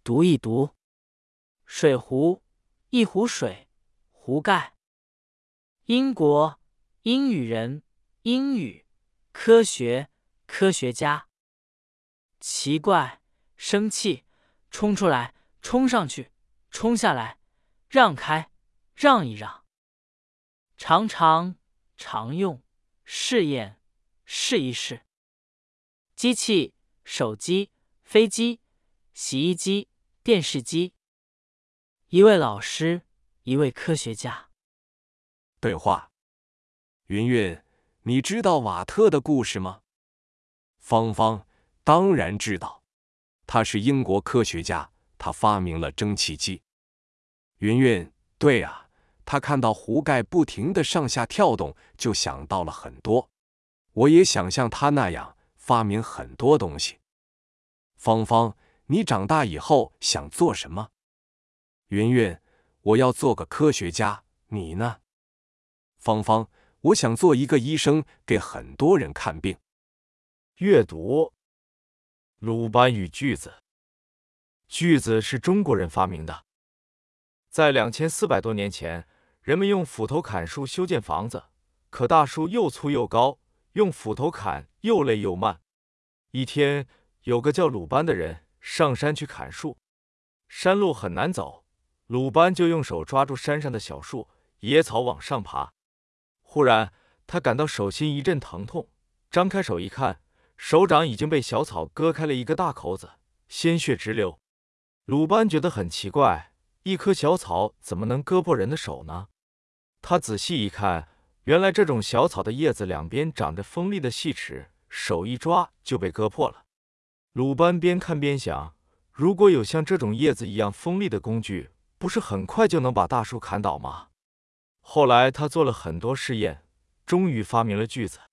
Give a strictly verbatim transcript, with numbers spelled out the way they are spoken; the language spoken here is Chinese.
读一读。水壶，一壶水，壶盖。英国，英语人，英语，科学，科学家。奇怪，生气，冲出来，冲上去，冲下来，让开，让一让。常常，常用，试验，试一试。机器，手机，飞机，洗衣机，电视机。一位老师，一位科学家。 对话：云云，你知道瓦特的故事吗？芳芳，当然知道，他是英国科学家，他发明了蒸汽机。云云，对啊，他看到壶盖不停地上下跳动，就想到了很多。我也想像他那样发明很多东西。芳芳，你长大以后想做什么？云云，我要做个科学家，你呢？芳芳，我想做一个医生，给很多人看病。 阅读。鲁班与锯子。锯子是中国人发明的。在两千四百多年前，人们用斧头砍树修建房子，可大树又粗又高，用斧头砍又累又慢。一天，有个叫鲁班的人上山去砍树，山路很难走，鲁班就用手抓住山上的小树、野草往上爬。忽然，他感到手心一阵疼痛，张开手一看，手掌已经被小草割开了一个大口子，鲜血直流。鲁班觉得很奇怪，一棵小草怎么能割破人的手呢？他仔细一看，原来这种小草的叶子两边长着锋利的细齿，手一抓就被割破了。鲁班边看边想，如果有像这种叶子一样锋利的工具，不是很快就能把大树砍倒吗？后来他做了很多试验，终于发明了锯子。